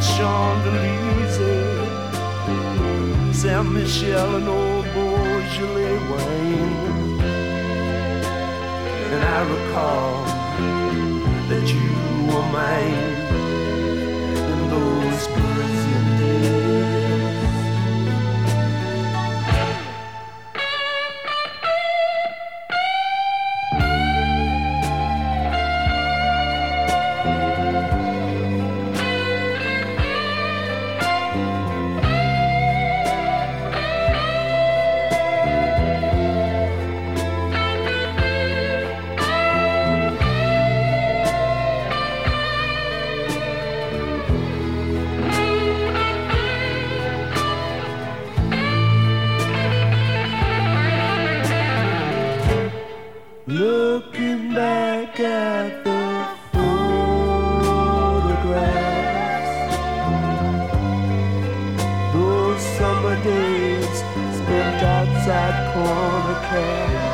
Champs-Élysées, Saint-Michel and old Beaujolais wine. And I recall that you were mine in those Parisian days. Looking back at the photographs, those summer days spent outside corner cafes.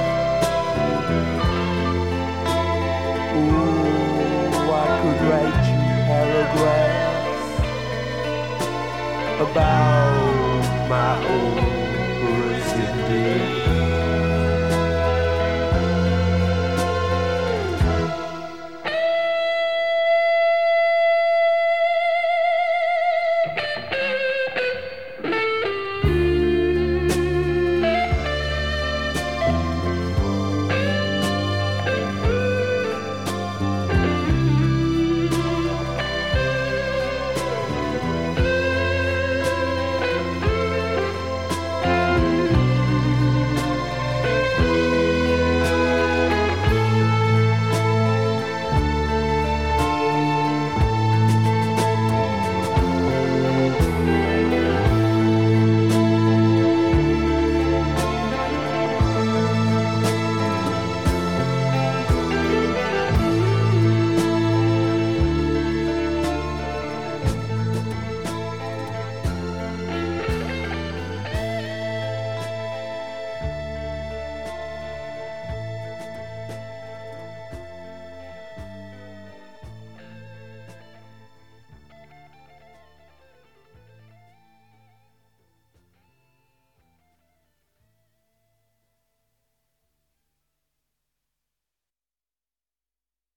Oh, I could write you paragraphs about